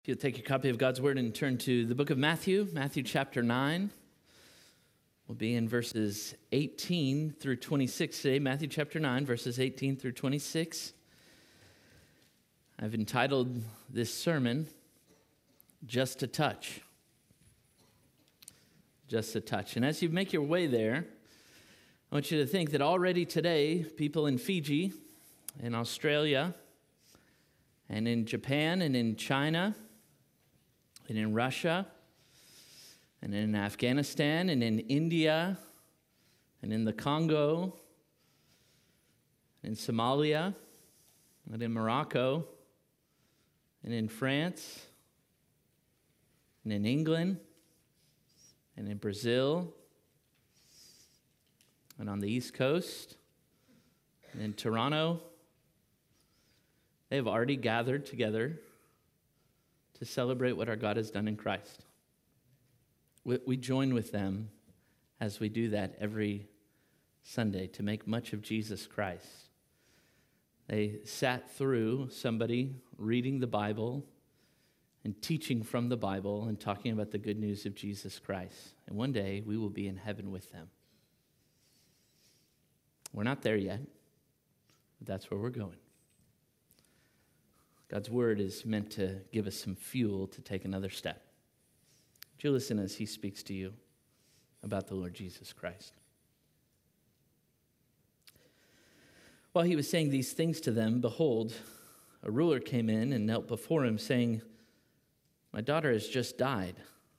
If you'll take your copy of God's Word and turn to the book of Matthew, Matthew chapter 9. We'll be in verses 18 through 26 today. Matthew chapter 9, verses 18 through 26. I've entitled this sermon, Just a Touch. Just a touch. And as you make your way there, I want you to think that already today, people in Fiji, in Australia, and in Japan, and in China, and in Russia, and in Afghanistan, and in India, and in the Congo, and in Somalia, and in Morocco, and in France, and in England, and in Brazil, and on the East Coast, and in Toronto, they have already gathered together to celebrate what our God has done in Christ. We join with them as we do that every Sunday to make much of Jesus Christ. They sat through somebody reading the Bible and teaching from the Bible and talking about the good news of Jesus Christ. And one day we will be in heaven with them. We're not there yet, but that's where we're going. God's word is meant to give us some fuel to take another step. Would you listen as he speaks to you about the Lord Jesus Christ? While he was saying these things to them, behold, a ruler came in and knelt before him, saying, "My daughter has just died.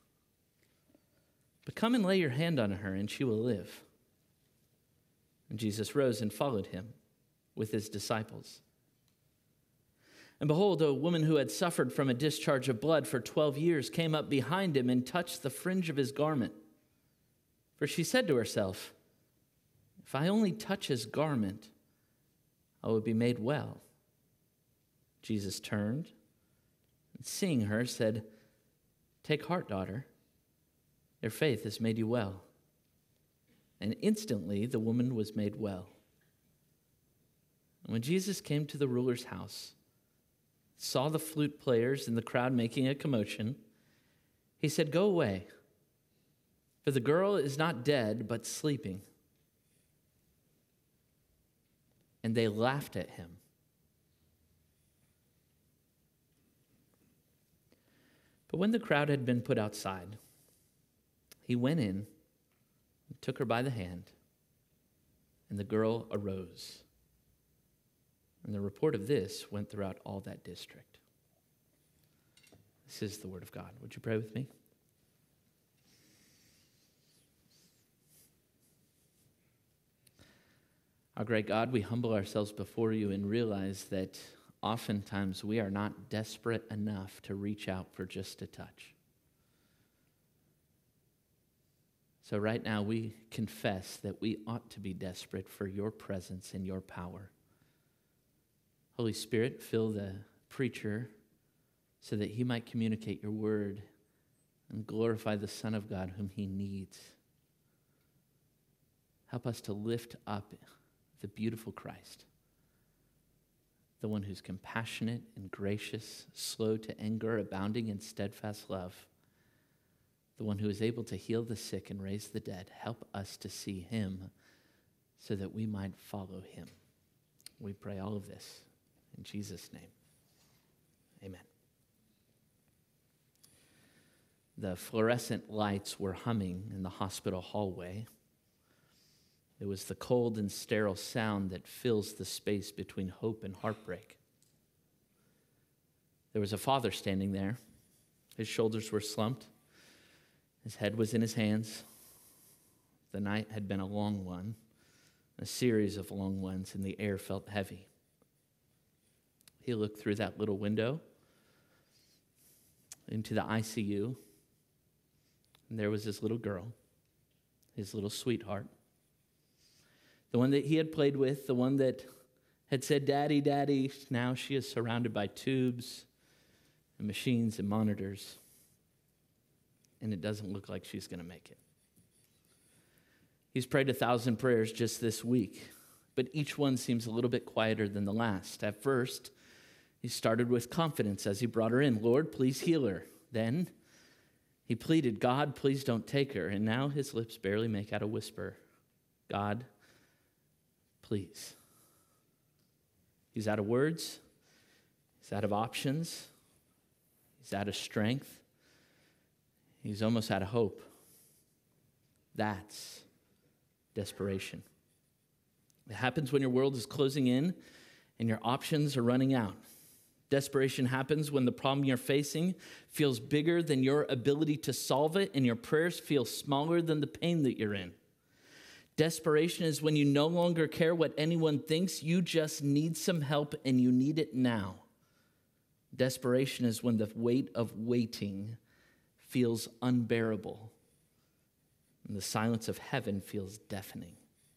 But come and lay your hand on her, and she will live." And Jesus rose and followed him with his disciples. And behold, a woman who had suffered from a discharge of blood for 12 years came up behind him and touched the fringe of his garment. For she said to herself, "If I only touch his garment, I will be made well." Jesus turned and seeing her said, "Take heart, daughter. Your faith has made you well." And instantly the woman was made well. And when Jesus came to the ruler's house, saw the flute players and the crowd making a commotion, he said, "Go away, for the girl is not dead, but sleeping." And they laughed at him. But when the crowd had been put outside, he went in and took her by the hand, and the girl arose. And the report of this went throughout all that district. This is the word of God. Would you pray with me? Our great God, we humble ourselves before you and realize that oftentimes we are not desperate enough to reach out for just a touch. So right now we confess that we ought to be desperate for your presence and your power. Holy Spirit, fill the preacher so that he might communicate your word and glorify the Son of God whom he needs. Help us to lift up the beautiful Christ, the one who's compassionate and gracious, slow to anger, abounding in steadfast love, the one who is able to heal the sick and raise the dead. Help us to see him so that we might follow him. We pray all of this in Jesus' name, amen. The fluorescent lights were humming in the hospital hallway. It was the cold and sterile sound that fills the space between hope and heartbreak. There was a father standing there. His shoulders were slumped. His head was in his hands. The night had been a long one, a series of long ones, and the air felt heavy. He looked through that little window into the ICU, and there was his little girl, his little sweetheart, the one that he had played with, the one that had said, "Daddy, Daddy." Now she is surrounded by tubes and machines and monitors, and it doesn't look like she's going to make it. He's prayed 1,000 prayers just this week, but each one seems a little bit quieter than the last. At first, He started with confidence as he brought her in. Lord, please heal her. Then he pleaded, God, please don't take her. And now his lips barely make out a whisper. God, please. He's out of words. He's out of options. He's out of strength. He's almost out of hope. That's desperation. It happens when your world is closing in and your options are running out. Desperation happens when the problem you're facing feels bigger than your ability to solve it and your prayers feel smaller than the pain that you're in. Desperation is when you no longer care what anyone thinks, you just need some help and you need it now. Desperation is when the weight of waiting feels unbearable and the silence of heaven feels deafening.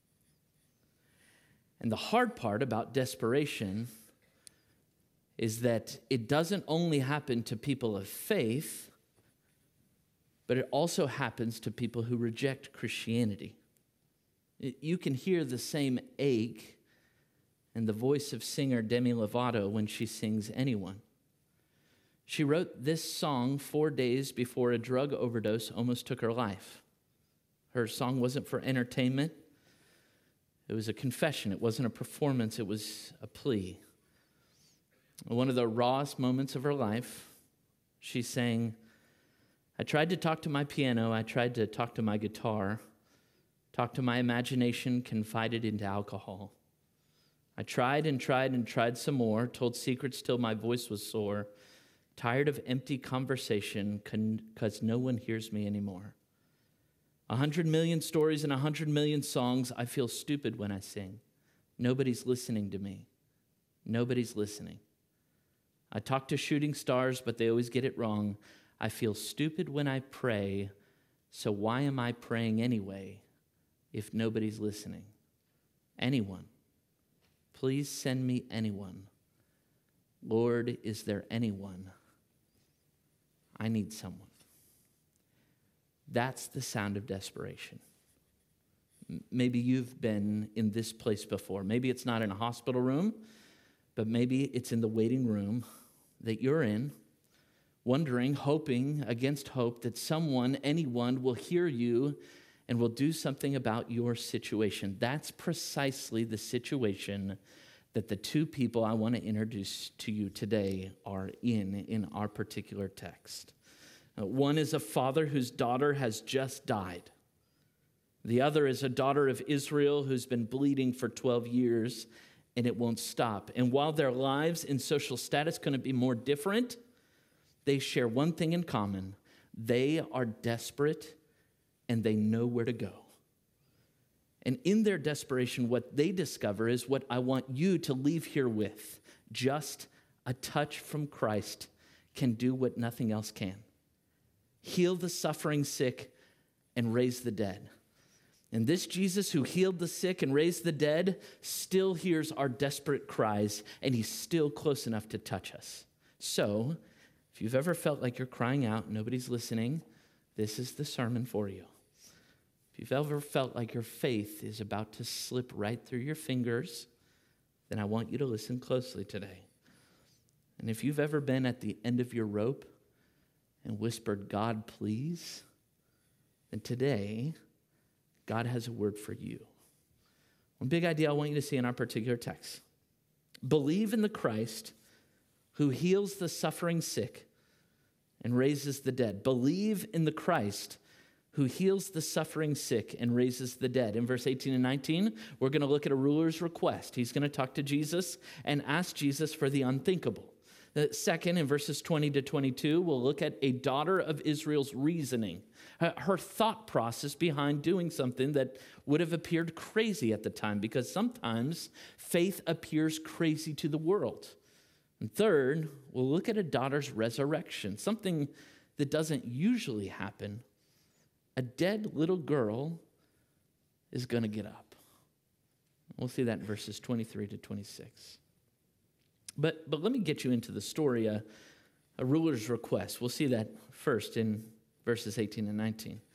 And the hard part about desperation is that it doesn't only happen to people of faith, but it also happens to people who reject Christianity. You can hear the same ache in the voice of singer Demi Lovato when she sings Anyone. She wrote this song 4 days before a drug overdose almost took her life. Her song wasn't for entertainment. It was a confession. It wasn't a performance. It was a plea. One of the rawest moments of her life, she sang, I tried to talk to my piano. I tried to talk to my guitar. Talked to my imagination, confided into alcohol. I tried and tried and tried some more, told secrets till my voice was sore, tired of empty conversation because no one hears me anymore. 100 million stories and 100 million songs, I feel stupid when I sing. Nobody's listening to me. Nobody's listening. I talk to shooting stars, but they always get it wrong. I feel stupid when I pray, so why am I praying anyway if nobody's listening? Anyone. Please send me anyone. Lord, is there anyone? I need someone. That's the sound of desperation. Maybe you've been in this place before. Maybe it's not in a hospital room, but maybe it's in the waiting room that you're in, wondering, hoping against hope that someone, anyone, will hear you and will do something about your situation. That's precisely the situation that the two people I want to introduce to you today are in our particular text. One is a father whose daughter has just died. The other is a daughter of Israel who's been bleeding for 12 years, and it won't stop. And while their lives and social status going to be more different, they share one thing in common. They are desperate, and they know where to go. And in their desperation, what they discover is what I want you to leave here with. Just a touch from Christ can do what nothing else can. Heal the suffering sick and raise the dead. And this Jesus who healed the sick and raised the dead still hears our desperate cries, and he's still close enough to touch us. So, if you've ever felt like you're crying out, nobody's listening, this is the sermon for you. If you've ever felt like your faith is about to slip right through your fingers, then I want you to listen closely today. And if you've ever been at the end of your rope and whispered, God, please, then today, God has a word for you. One big idea I want you to see in our particular text. Believe in the Christ who heals the suffering sick and raises the dead. Believe in the Christ who heals the suffering sick and raises the dead. In verse 18 and 19, we're going to look at a ruler's request. He's going to talk to Jesus and ask Jesus for the unthinkable. Second, in verses 20 to 22, we'll look at a daughter of Israel's reasoning, her thought process behind doing something that would have appeared crazy at the time, because sometimes faith appears crazy to the world. And third, we'll look at a daughter's resurrection, something that doesn't usually happen. A dead little girl is going to get up. We'll see that in verses 23 to 26. But let me get you into the story, a ruler's request. We'll see that first in verses 18 and 19.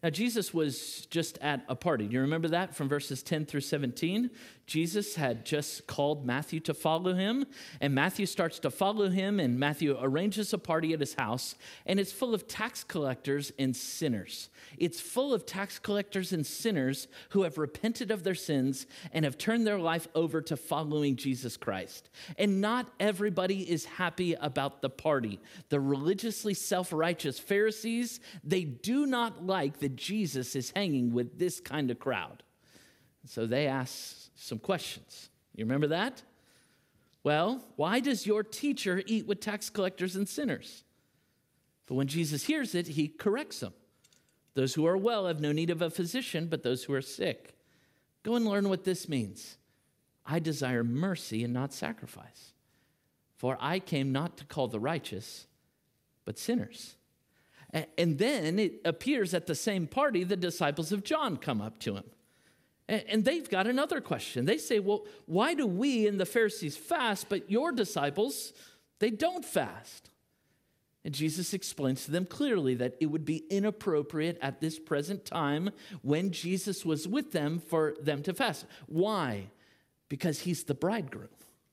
Now, Jesus was just at a party. Do you remember that from verses 10 through 17? Jesus had just called Matthew to follow him, and Matthew starts to follow him, and Matthew arranges a party at his house, and it's full of tax collectors and sinners. It's full of tax collectors and sinners who have repented of their sins and have turned their life over to following Jesus Christ. And not everybody is happy about the party. The religiously self-righteous Pharisees, they do not like that Jesus is hanging with this kind of crowd. So they ask some questions. You remember that? Well, why does your teacher eat with tax collectors and sinners? But when Jesus hears it, he corrects them. Those who are well have no need of a physician, but those who are sick. Go and learn what this means. I desire mercy and not sacrifice. For I came not to call the righteous, but sinners. And then it appears at the same party, the disciples of John come up to him. And they've got another question. They say, well, why do we and the Pharisees fast, but your disciples, they don't fast? And Jesus explains to them clearly that it would be inappropriate at this present time when Jesus was with them for them to fast. Why? Because he's the bridegroom.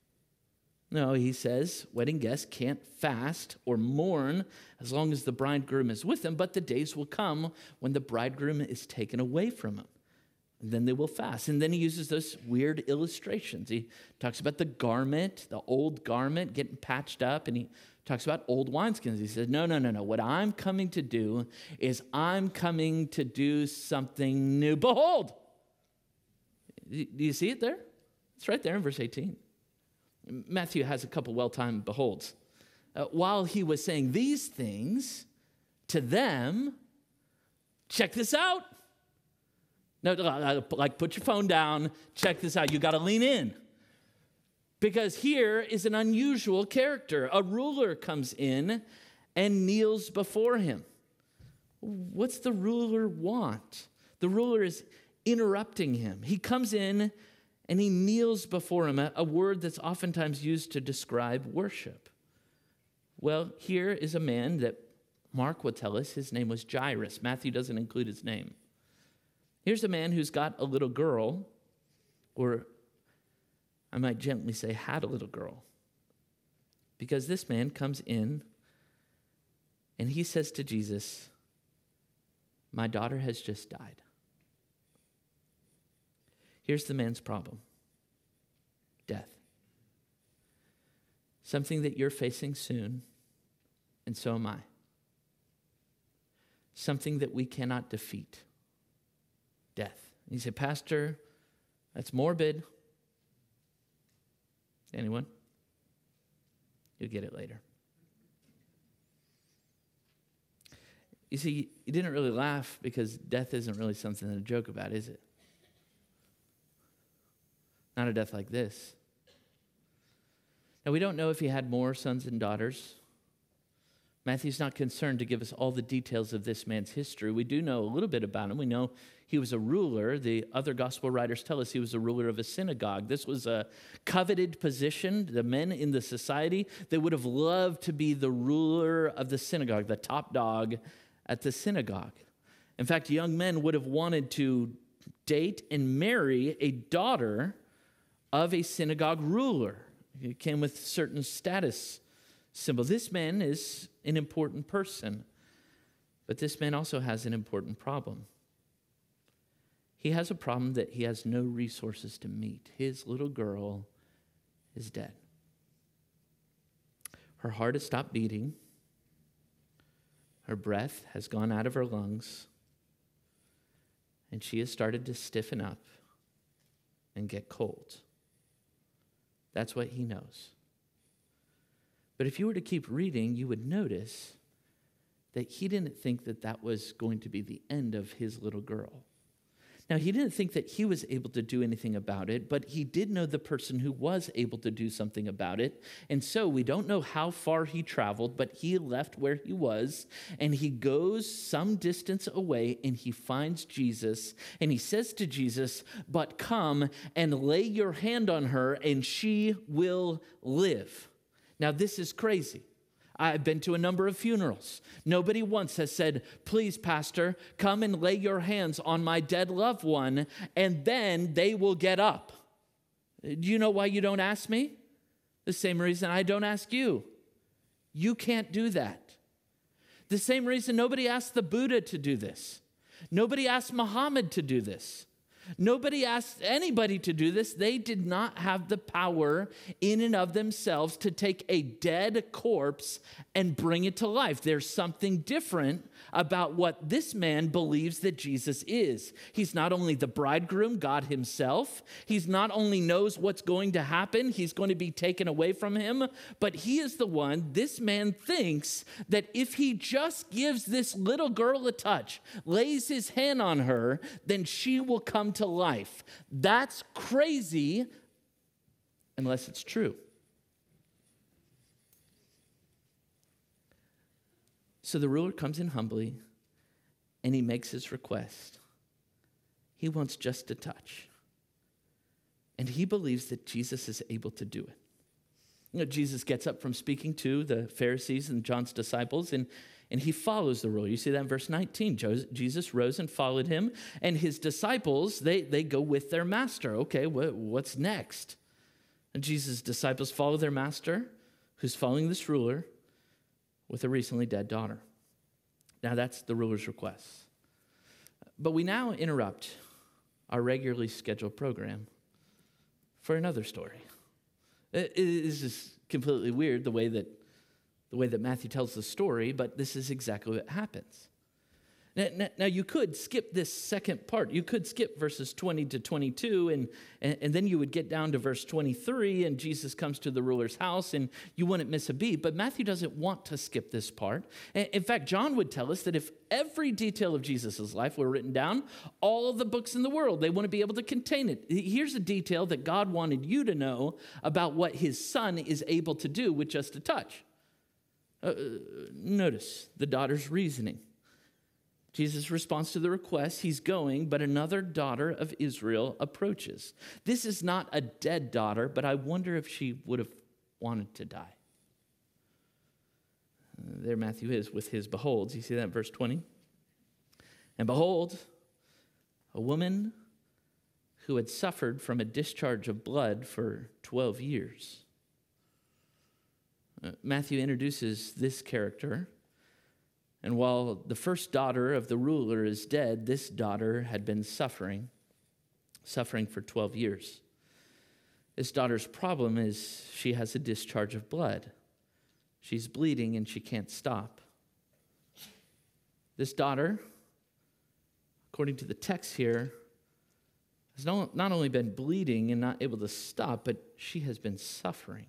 No, he says, wedding guests can't fast or mourn as long as the bridegroom is with them, but the days will come when the bridegroom is taken away from them. And then they will fast. And then he uses those weird illustrations. He talks about the garment, the old garment getting patched up, and he talks about old wineskins. He says, no. What I'm coming to do is I'm coming to do something new. Behold! Do you see it there? It's right there in verse 18. Matthew has a couple well-timed beholds. While he was saying these things to them, check this out. No, like put your phone down, check this out. You got to lean in. Because here is an unusual character. A ruler comes in and kneels before him. What's the ruler want? The ruler is interrupting him. He comes in and he kneels before him, a word that's oftentimes used to describe worship. Well, here is a man that Mark will tell us his name was Jairus. Matthew doesn't include his name. Here's a man who's got a little girl, or I might gently say had a little girl, because this man comes in and he says to Jesus, my daughter has just died. Here's the man's problem. Death. Something that you're facing soon, and so am I. Something that we cannot defeat. Death. You say, Pastor, that's morbid. Anyone? You'll get it later. You see, you didn't really laugh because death isn't really something to joke about, is it? Not a death like this. Now, we don't know if he had more sons and daughters. Matthew's not concerned to give us all the details of this man's history. We do know a little bit about him. We know he was a ruler. The other gospel writers tell us he was a ruler of a synagogue. This was a coveted position. The men in the society, they would have loved to be the ruler of the synagogue, the top dog at the synagogue. In fact, young men would have wanted to date and marry a daughter of a synagogue ruler. It came with certain status symbols. This man is an important person, but this man also has an important problem. He has a problem that he has no resources to meet. His little girl is dead. Her heart has stopped beating. Her breath has gone out of her lungs, and she has started to stiffen up and get cold. That's what he knows. But if you were to keep reading, you would notice that he didn't think that that was going to be the end of his little girl. Now, he didn't think that he was able to do anything about it, but he did know the person who was able to do something about it. And so we don't know how far he traveled, but he left where he was, and he goes some distance away, and he finds Jesus, and he says to Jesus, but come and lay your hand on her, and she will live. Now, this is crazy. I've been to a number of funerals. Nobody once has said, please, pastor, come and lay your hands on my dead loved one, and then they will get up. Do you know why you don't ask me? The same reason I don't ask you. You can't do that. The same reason nobody asked the Buddha to do this. Nobody asked Muhammad to do this. Nobody asked anybody to do this. They did not have the power in and of themselves to take a dead corpse and bring it to life. There's something different about what this man believes that Jesus is. He's not only the bridegroom, God himself. He's not only knows what's going to happen, he's going to be taken away from him, but he is the one, this man thinks that if he just gives this little girl a touch, lays his hand on her, then she will come to life. That's crazy unless it's true. So the ruler comes in humbly and he makes his request. He wants just a touch. And he believes that Jesus is able to do it. You know, Jesus gets up from speaking to the Pharisees and John's disciples, and he follows the ruler. You see that in verse 19. Jesus rose and followed him, and his disciples, they go with their master. Okay, what's next? And Jesus' disciples follow their master, who's following this ruler, with a recently dead daughter. Now that's the ruler's request. But we now interrupt our regularly scheduled program for another story. This is completely weird the way that Matthew tells the story, but this is exactly what happens. Now you could skip this second part. You could skip verses 20 to 22, and then you would get down to verse 23, and Jesus comes to the ruler's house, and you wouldn't miss a beat. But Matthew doesn't want to skip this part. In fact, John would tell us that if every detail of Jesus' life were written down, all of the books in the world, they wouldn't be able to contain it. Here's a detail that God wanted you to know about what his son is able to do with just a touch. Notice the daughter's reasoning. Jesus responds to the request. He's going, but another daughter of Israel approaches. This is not a dead daughter, but I wonder if she would have wanted to die. There Matthew is with his beholds. You see that in verse 20? And behold, a woman who had suffered from a discharge of blood for 12 years. Matthew introduces this character. And while the first daughter of the ruler is dead, this daughter had been suffering for 12 years. This daughter's problem is she has a discharge of blood. She's bleeding and she can't stop. This daughter, according to the text here, has not only been bleeding and not able to stop, but she has been suffering.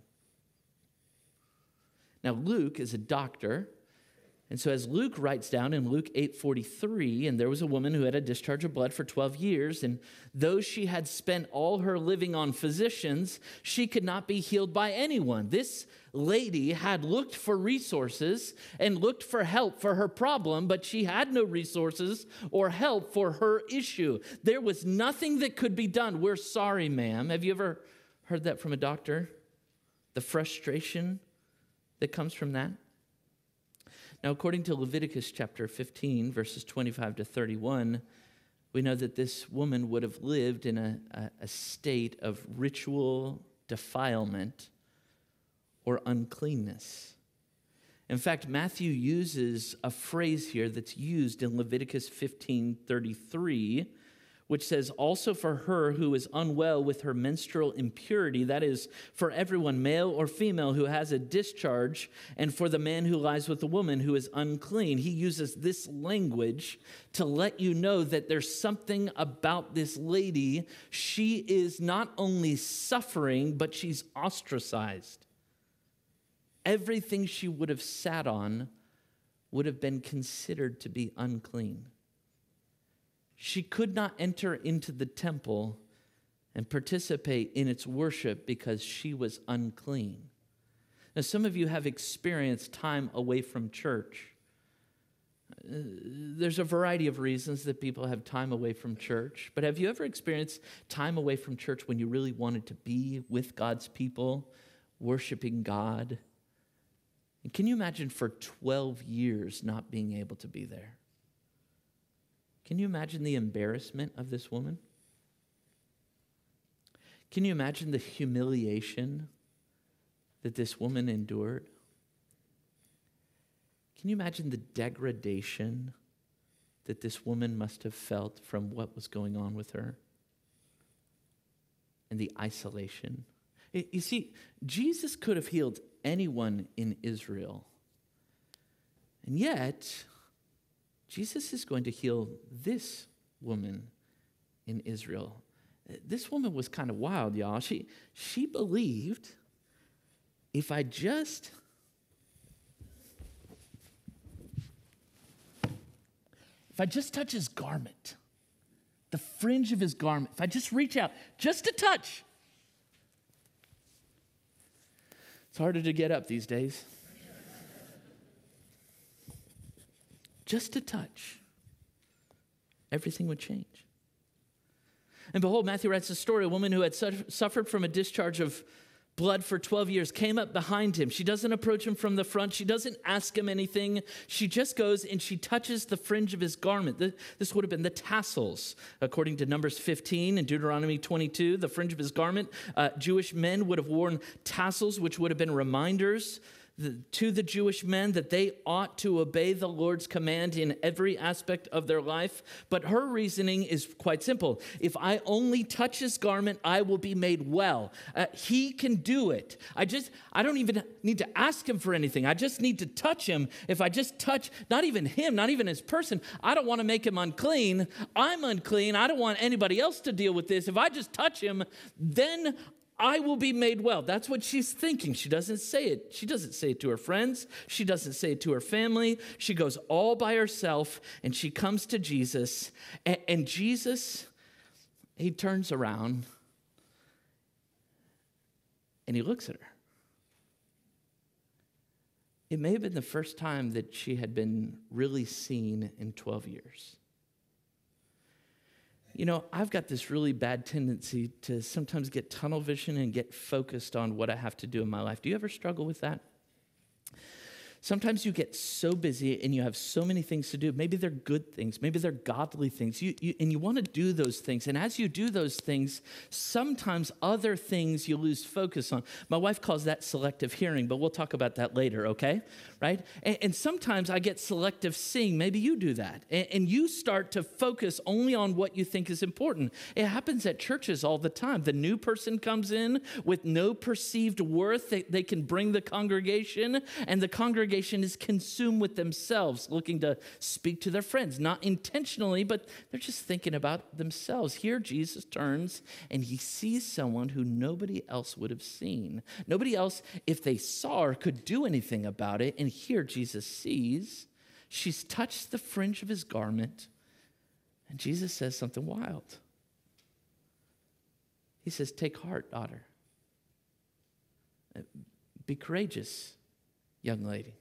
Now, Luke is a doctor. And so as Luke writes down in Luke 8:43, and there was a woman who had a discharge of blood for 12 years, and though she had spent all her living on physicians, she could not be healed by anyone. This lady had looked for resources and looked for help for her problem, but she had no resources or help for her issue. There was nothing that could be done. We're sorry, ma'am. Have you ever heard that from a doctor? The frustration that comes from that? Now, according to Leviticus chapter 15, verses 25 to 31, we know that this woman would have lived in a state of ritual defilement or uncleanness. In fact, Matthew uses a phrase here that's used in Leviticus 15:33, which says, also for her who is unwell with her menstrual impurity, that is, for everyone, male or female, who has a discharge, and for the man who lies with the woman who is unclean. He uses this language to let you know that there's something about this lady. She is not only suffering, but she's ostracized. Everything she would have sat on would have been considered to be unclean. She could not enter into the temple and participate in its worship because she was unclean. Now, some of you have experienced time away from church. There's a variety of reasons that people have time away from church, but have you ever experienced time away from church when you really wanted to be with God's people, worshiping God? And can you imagine for 12 years not being able to be there? Can you imagine the embarrassment of this woman? Can you imagine the humiliation that this woman endured? Can you imagine the degradation that this woman must have felt from what was going on with her? And the isolation. You see, Jesus could have healed anyone in Israel. And yet, Jesus is going to heal this woman in Israel. This woman was kind of wild, y'all. She believed if I just touch his garment, the fringe of his garment, if I just reach out, just a touch. It's harder to get up these days. Just a touch. Everything would change. And behold, Matthew writes a story. A woman who had suffered from a discharge of blood for 12 years came up behind him. She doesn't approach him from the front. She doesn't ask him anything. She just goes and she touches the fringe of his garment. This would have been the tassels. According to Numbers 15 and Deuteronomy 22, the fringe of his garment, Jewish men would have worn tassels, which would have been reminders to the Jewish men that they ought to obey the Lord's command in every aspect of their life. But her reasoning is quite simple. If I only touch his garment, I will be made well. He can do it. I don't even need to ask him for anything. I just need to touch him. If I just touch, not even him, not even his person, I don't want to make him unclean. I'm unclean. I don't want anybody else to deal with this. If I just touch him, then I will be made well. That's what she's thinking. She doesn't say it. She doesn't say it to her friends. She doesn't say it to her family. She goes all by herself, and she comes to Jesus. And Jesus, he turns around, and he looks at her. It may have been the first time that she had been really seen in 12 years. You know, I've got this really bad tendency to sometimes get tunnel vision and get focused on what I have to do in my life. Do you ever struggle with that? Sometimes you get so busy and you have so many things to do. Maybe they're good things. Maybe they're godly things. And you want to do those things. And as you do those things, sometimes other things you lose focus on. My wife calls that selective hearing, but we'll talk about that later, okay? Right? And sometimes I get selective seeing. Maybe you do that. And you start to focus only on what you think is important. It happens at churches all the time. The new person comes in with no perceived worth. They can bring the congregation, and the congregation is consumed with themselves, looking to speak to their friends, not intentionally, but they're just thinking about themselves. Here, Jesus turns and he sees someone who nobody else would have seen. Nobody else, if they saw her, could do anything about it. And here, Jesus sees she's touched the fringe of his garment, and Jesus says something wild. He says, "Take heart, daughter. Be courageous, young lady.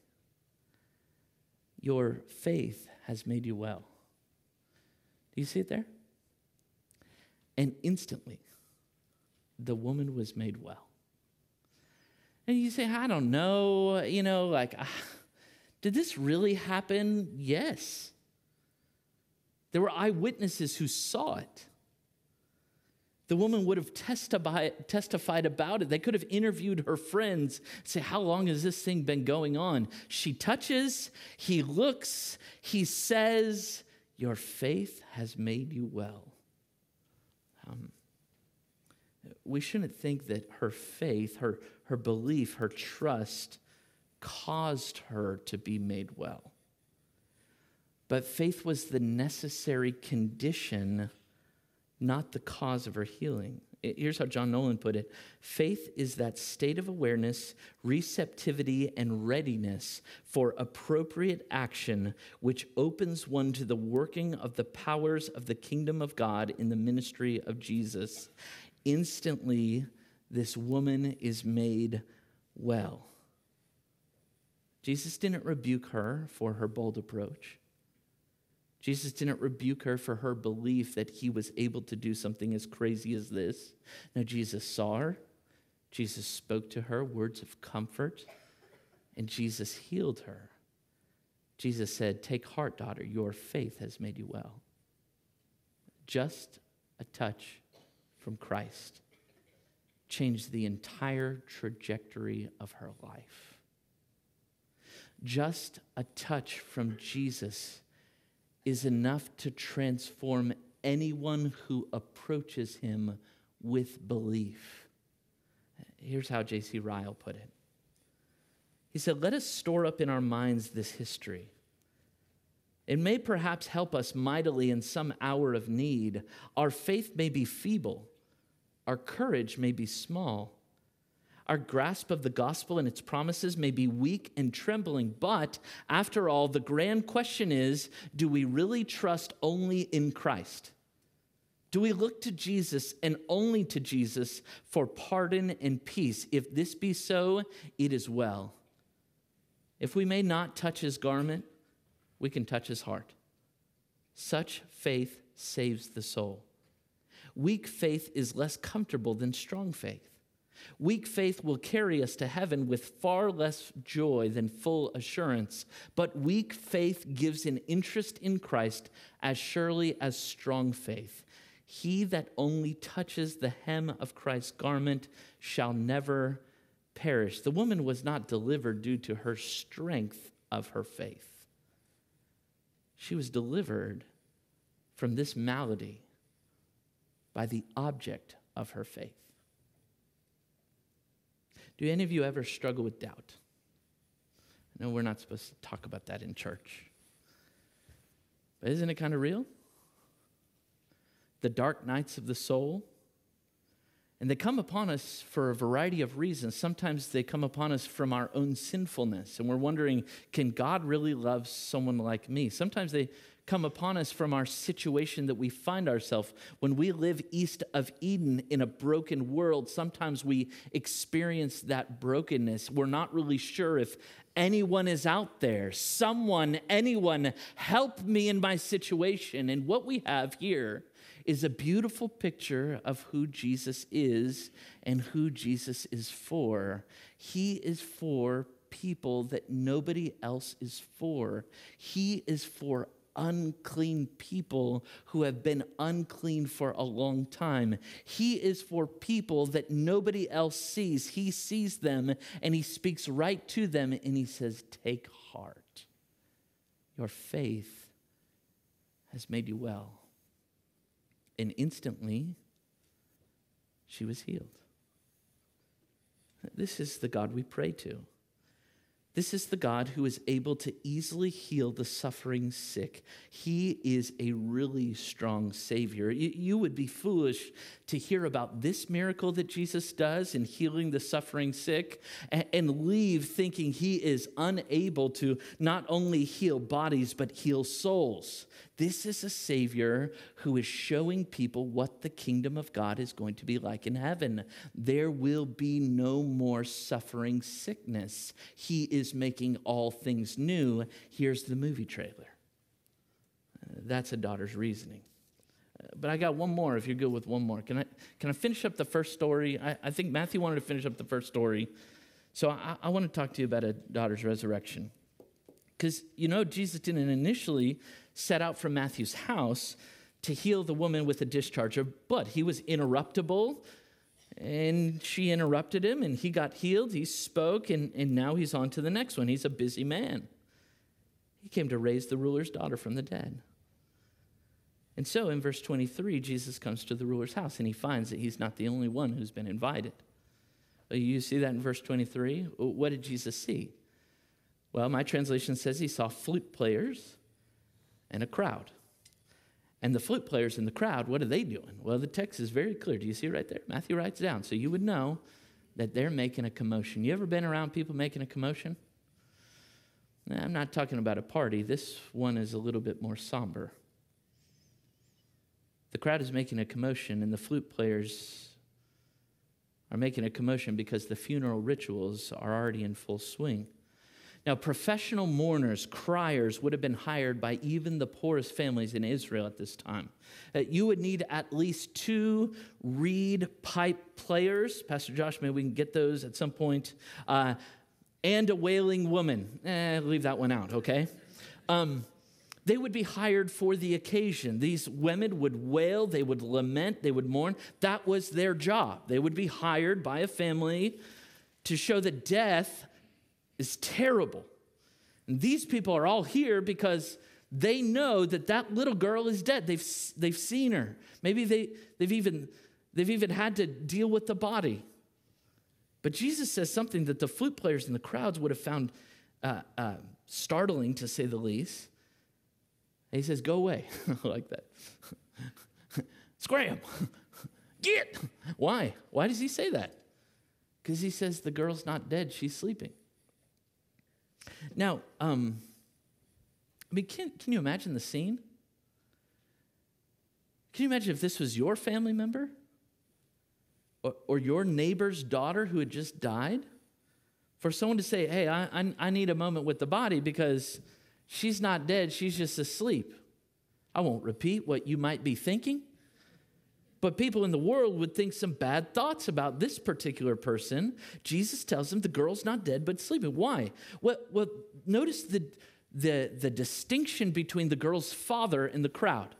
Your faith has made you well." Do you see it there? And instantly, the woman was made well. And you say, I don't know, did this really happen? Yes. There were eyewitnesses who saw it. The woman would have testified about it. They could have interviewed her friends, say, how long has this thing been going on? She touches, he looks, he says, your faith has made you well. We shouldn't think that her faith, her belief, her trust caused her to be made well. But faith was the necessary condition, not the cause of her healing. Here's how John Nolan put it. Faith is that state of awareness, receptivity, and readiness for appropriate action which opens one to the working of the powers of the kingdom of God in the ministry of Jesus. Instantly, this woman is made well. Jesus didn't rebuke her for her bold approach. Jesus didn't rebuke her for her belief that he was able to do something as crazy as this. No, Jesus saw her. Jesus spoke to her words of comfort. and Jesus healed her. Jesus said, "Take heart, daughter, your faith has made you well." Just a touch from Christ changed the entire trajectory of her life. Just a touch from Jesus is enough to transform anyone who approaches him with belief. Here's how J.C. Ryle put it. He said, "Let us store up in our minds this history. It may perhaps help us mightily in some hour of need. Our faith may be feeble. Our courage may be small. Our grasp of the gospel and its promises may be weak and trembling. But after all, the grand question is, do we really trust only in Christ? Do we look to Jesus and only to Jesus for pardon and peace? If this be so, it is well. If we may not touch his garment, we can touch his heart. Such faith saves the soul. Weak faith is less comfortable than strong faith. Weak faith will carry us to heaven with far less joy than full assurance, but weak faith gives an interest in Christ as surely as strong faith. He that only touches the hem of Christ's garment shall never perish. The woman was not delivered due to her strength of her faith. She was delivered from this malady by the object of her faith. Do any of you ever struggle with doubt? I know we're not supposed to talk about that in church, but isn't it kind of real? The dark nights of the soul, and they come upon us for a variety of reasons. Sometimes they come upon us from our own sinfulness, and we're wondering, can God really love someone like me? Sometimes they come upon us from our situation that we find ourselves. When we live east of Eden in a broken world, sometimes we experience that brokenness. We're not really sure if anyone is out there. Anyone, help me in my situation. And what we have here is a beautiful picture of who Jesus is and who Jesus is for. He is for people that nobody else is for. He is for unclean people who have been unclean for a long time. He is for people that nobody else sees. He sees them and he speaks right to them and he says, "Take heart. Your faith has made you well." And instantly, she was healed. This is the God we pray to. This is the God who is able to easily heal the suffering sick. He is a really strong Savior. You would be foolish to hear about this miracle that Jesus does in healing the suffering sick and leave thinking he is unable to not only heal bodies, but heal souls. This is a Savior who is showing people what the kingdom of God is going to be like in heaven. There will be no more suffering sickness. He is making all things new. Here's the movie trailer. That's a daughter's reasoning. But I got one more, if you're good with one more. Can I finish up the first story? I think Matthew wanted to finish up the first story. So I want to talk to you about a daughter's resurrection. Because, Jesus didn't initially set out from Matthew's house to heal the woman with a discharge of blood. He was interruptible, and she interrupted him, and he got healed. He spoke, and now he's on to the next one. He's a busy man. He came to raise the ruler's daughter from the dead. And so in verse 23, Jesus comes to the ruler's house, and he finds that he's not the only one who's been invited. You see that in verse 23? What did Jesus see? Well, my translation says he saw flute players and a crowd. And the flute players in the crowd, what are they doing? Well, the text is very clear. Do you see it right there? Matthew writes it down. So you would know that they're making a commotion. You ever been around people making a commotion? I'm not talking about a party. This one is a little bit more somber. The crowd is making a commotion, and the flute players are making a commotion because the funeral rituals are already in full swing. Now, professional mourners, criers, would have been hired by even the poorest families in Israel at this time. You would need at least 2 reed pipe players. Pastor Josh, maybe we can get those at some point. and a wailing woman. Leave that one out, okay? They would be hired for the occasion. These women would wail, they would lament, they would mourn. That was their job. They would be hired by a family to show that death is terrible. And these people are all here because they know that that little girl is dead. They've seen her. Maybe they've even had to deal with the body. But Jesus says something that the flute players in the crowds would have found startling, to say the least. And he says, go away. I like that. Scram. Get. Why? Why does he say that? Because he says the girl's not dead, she's sleeping. Now, can you imagine the scene? Can you imagine if this was your family member? Or your neighbor's daughter who had just died? For someone to say, hey, I need a moment with the body because she's not dead, she's just asleep. I won't repeat what you might be thinking, but people in the world would think some bad thoughts about this particular person. Jesus tells them the girl's not dead, but sleeping. Why? Well, notice the distinction between the girl's father and the crowd.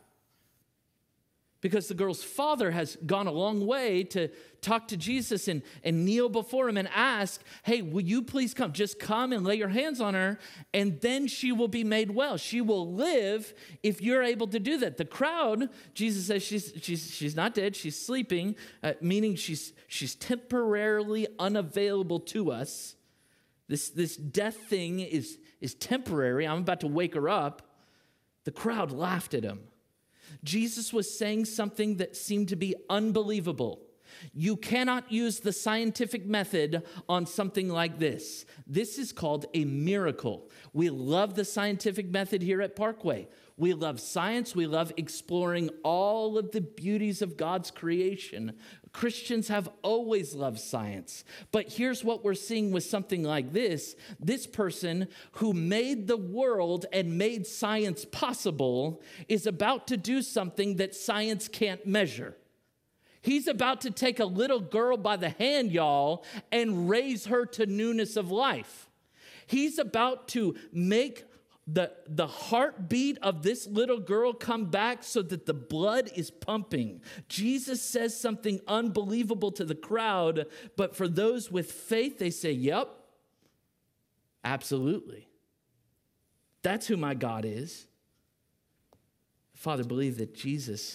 Because the girl's father has gone a long way to talk to Jesus and kneel before him and ask, hey, will you please come? Just come and lay your hands on her, and then she will be made well. She will live if you're able to do that. The crowd, Jesus says she's not dead, she's sleeping, meaning she's temporarily unavailable to us. This death thing is temporary. I'm about to wake her up. The crowd laughed at him. Jesus was saying something that seemed to be unbelievable. You cannot use the scientific method on something like this. This is called a miracle. We love the scientific method here at Parkway. We love science. We love exploring all of the beauties of God's creation. Christians have always loved science. But here's what we're seeing with something like this. This person who made the world and made science possible is about to do something that science can't measure. He's about to take a little girl by the hand, y'all, and raise her to newness of life. He's about to make the heartbeat of this little girl come back so that the blood is pumping. Jesus says something unbelievable to the crowd, but for those with faith, they say, yep, absolutely. That's who my God is. Father, believe that Jesus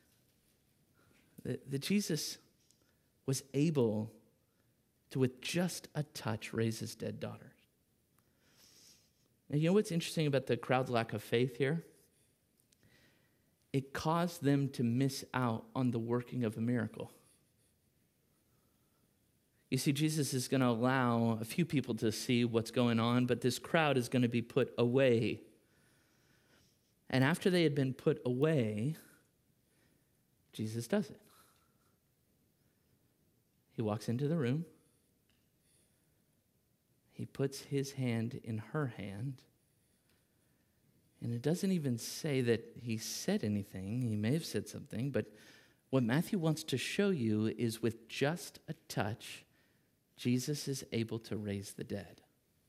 was able to, with just a touch, raise his dead daughter. And you know what's interesting about the crowd's lack of faith here? It caused them to miss out on the working of a miracle. You see, Jesus is going to allow a few people to see what's going on, but this crowd is going to be put away. And after they had been put away, Jesus does it. He walks into the room. He puts his hand in her hand. And it doesn't even say that he said anything. He may have said something, but what Matthew wants to show you is with just a touch, Jesus is able to raise the dead.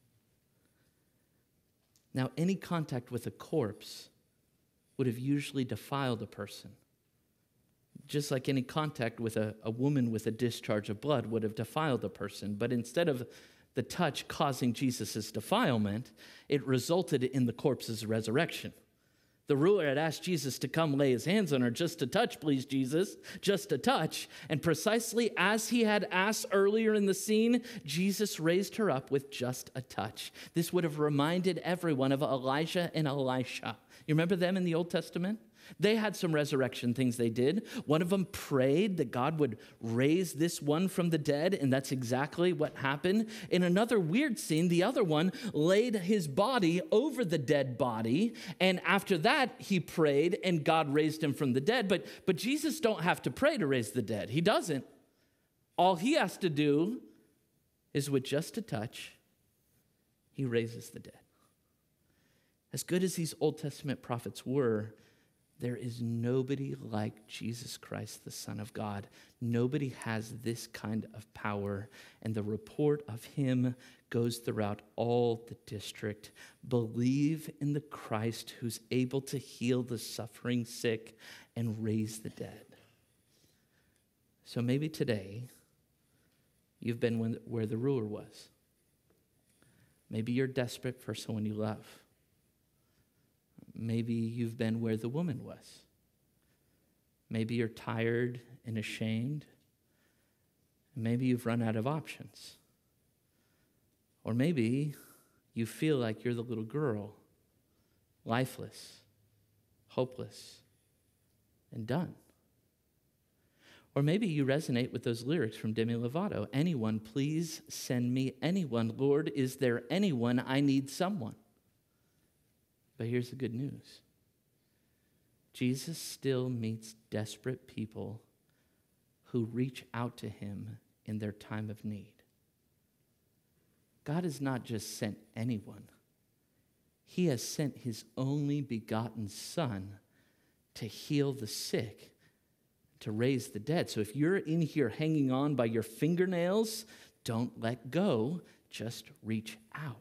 Now, any contact with a corpse would have usually defiled a person. Just like any contact with a woman with a discharge of blood would have defiled a person. But instead of the touch causing Jesus' defilement, it resulted in the corpse's resurrection. The ruler had asked Jesus to come lay his hands on her. Just to touch, please, Jesus. Just to touch. And precisely as he had asked earlier in the scene, Jesus raised her up with just a touch. This would have reminded everyone of Elijah and Elisha. You remember them in the Old Testament? They had some resurrection things they did. One of them prayed that God would raise this one from the dead, and that's exactly what happened. In another weird scene, the other one laid his body over the dead body, and after that, he prayed, and God raised him from the dead. But Jesus don't have to pray to raise the dead. He doesn't. All he has to do is with just a touch, he raises the dead. As good as these Old Testament prophets were, There is nobody like Jesus Christ, the Son of God. Nobody has this kind of power, and the report of him goes throughout all the district. Believe in the Christ who's able to heal the suffering sick and raise the dead. So maybe today you've been where the ruler was. Maybe you're desperate for someone you love. Maybe you've been where the woman was. Maybe you're tired and ashamed. Maybe you've run out of options. Or maybe you feel like you're the little girl, lifeless, hopeless, and done. Or maybe you resonate with those lyrics from Demi Lovato. Anyone, please send me anyone. Lord, is there anyone? I need someone. But here's the good news. Jesus still meets desperate people who reach out to him in their time of need. God has not just sent anyone. He has sent his only begotten Son to heal the sick, to raise the dead. So if you're in here hanging on by your fingernails, don't let go. Just reach out.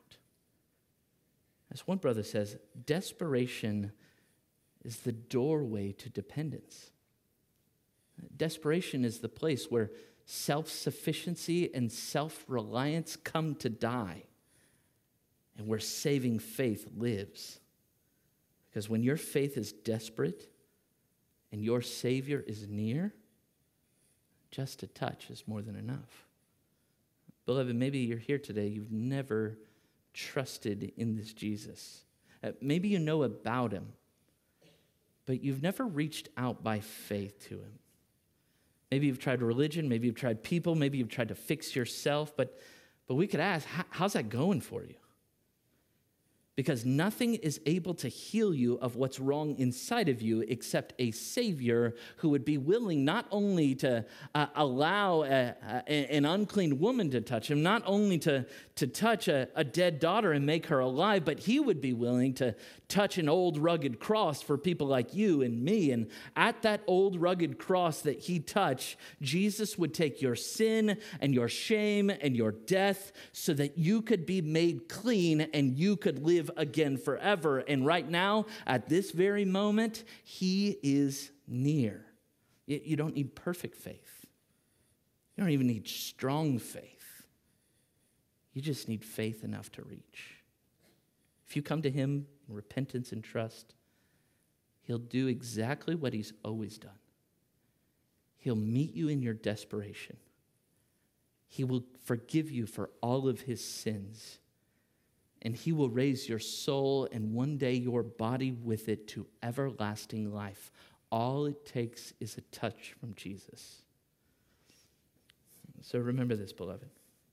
As one brother says, desperation is the doorway to dependence. Desperation is the place where self-sufficiency and self-reliance come to die, and where saving faith lives. Because when your faith is desperate and your Savior is near, just a touch is more than enough. Beloved, maybe you're here today, you've never trusted in this Jesus. Maybe you know about him, but you've never reached out by faith to him. Maybe you've tried religion, maybe you've tried people, maybe you've tried to fix yourself, but we could ask, how's that going for you? Because nothing is able to heal you of what's wrong inside of you except a Savior who would be willing not only to allow an unclean woman to touch him, not only to touch a dead daughter and make her alive, but he would be willing to touch an old rugged cross for people like you and me. And at that old rugged cross that he touched, Jesus would take your sin and your shame and your death so that you could be made clean and you could live again forever. And right now, at this very moment, he is near. You don't need perfect faith. You don't even need strong faith. You just need faith enough to reach. If you come to him in repentance and trust, he'll do exactly what he's always done. He'll meet you in your desperation. He will forgive you for all of his sins. And he will raise your soul and one day your body with it to everlasting life. All it takes is a touch from Jesus. So remember this, beloved.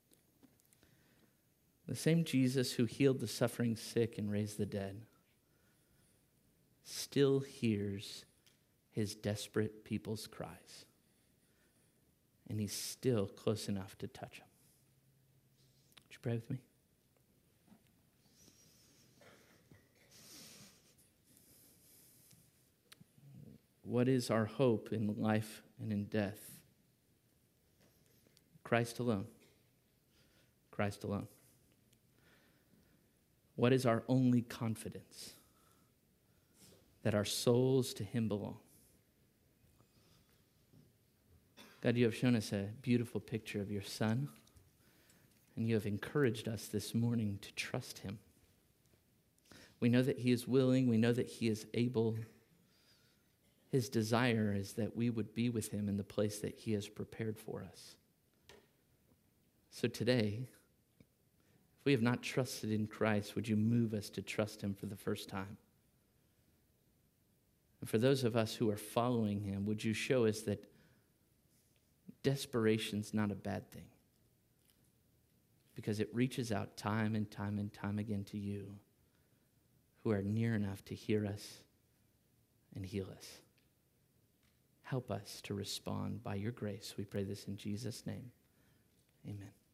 The same Jesus who healed the suffering sick and raised the dead still hears his desperate people's cries. And he's still close enough to touch them. Would you pray with me? What is our hope in life and in death? Christ alone. Christ alone. What is our only confidence? That our souls to him belong. God, you have shown us a beautiful picture of your Son, and you have encouraged us this morning to trust him. We know that he is willing. We know that he is able. His desire is that we would be with him in the place that he has prepared for us. So today, if we have not trusted in Christ, would you move us to trust him for the first time? And for those of us who are following him, would you show us that desperation's not a bad thing? Because it reaches out time and time and time again to you who are near enough to hear us and heal us. Help us to respond by your grace. We pray this in Jesus' name. Amen.